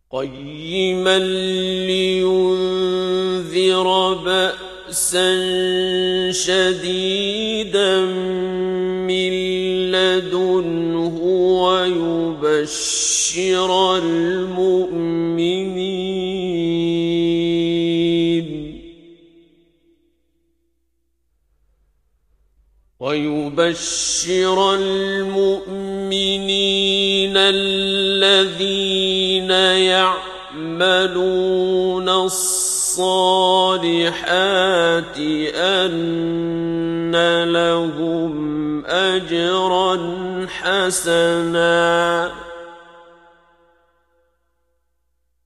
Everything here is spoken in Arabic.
قيما لينذر بأسا شديدا من لدنه ويبشر المؤمنين الذين يعملون الصالحات أن لهم أجرا حسنا